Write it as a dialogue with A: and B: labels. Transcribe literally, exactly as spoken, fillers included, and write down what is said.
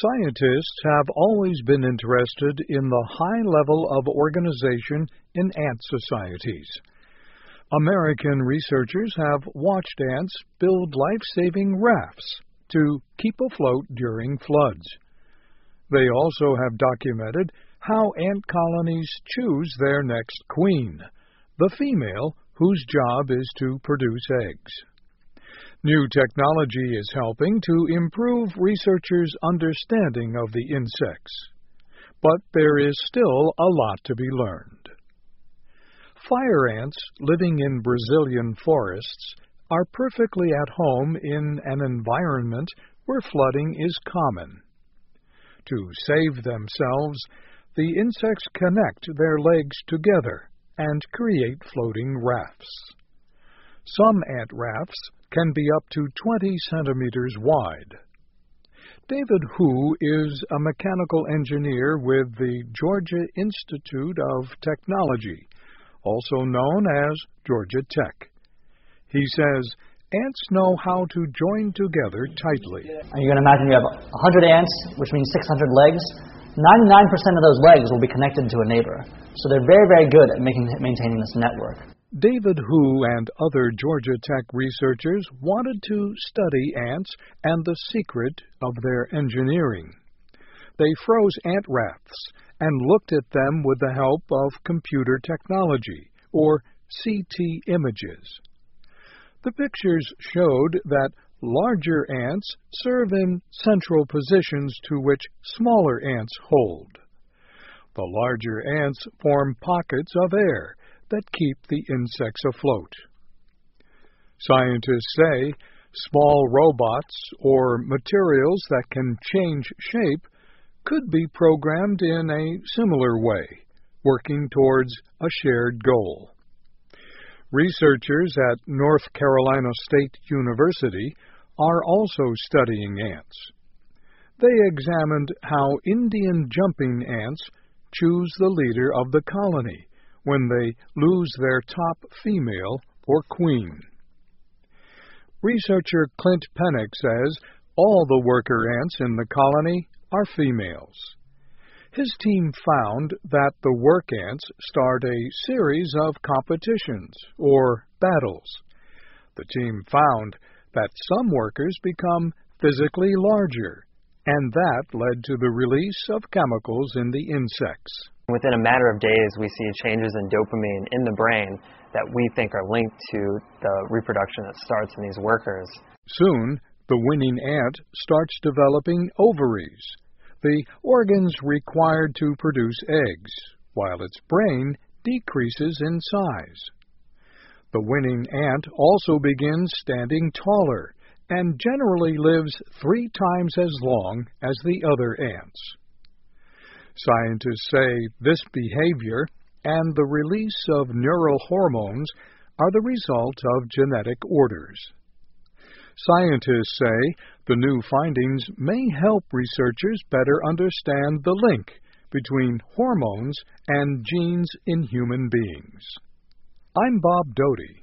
A: Scientists have always been interested in the high level of organization in ant societies. American researchers have watched ants build life-saving rafts to keep afloat during floods. They also have documented how ant colonies choose their next queen, the female whose job is to produce eggs. New technology is helping to improve researchers' understanding of the insects, but there is still a lot to be learned. Fire ants living in Brazilian forests are perfectly at home in an environment where flooding is common. To save themselves, the insects connect their legs together and create floating rafts. Some ant rafts can be up to twenty centimeters wide. David Hu is a mechanical engineer with the Georgia Institute of Technology, also known as Georgia Tech. He says ants know how to join together tightly.
B: And you can imagine you have one hundred ants, which means six hundred legs. ninety-nine percent of those legs will be connected to a neighbor. So they're very, very good at making, maintaining this network.
A: David Hu and other Georgia Tech researchers wanted to study ants and the secret of their engineering. They froze ant rafts and looked at them with the help of computer technology, or C T images. The pictures showed that larger ants serve in central positions to which smaller ants hold. The larger ants form pockets of air that keep the insects afloat. Scientists say small robots or materials that can change shape could be programmed in a similar way, working towards a shared goal. Researchers at North Carolina State University are also studying ants. They examined how Indian jumping ants choose the leader of the colony when they lose their top female or queen. Researcher Clint Pennick says all the worker ants in the colony are females. His team found that the work ants start a series of competitions, or battles. The team found that some workers become physically larger, and that led to the release of chemicals in the insects.
C: Within a matter of days, we see changes in dopamine in the brain that we think are linked to the reproduction that starts in these workers.
A: Soon, the winning ant starts developing ovaries, the organs required to produce eggs, while its brain decreases in size. The winning ant also begins standing taller and generally lives three times as long as the other ants. Scientists say this behavior and the release of neural hormones are the result of genetic orders. Scientists say the new findings may help researchers better understand the link between hormones and genes in human beings. I'm Bob Doty.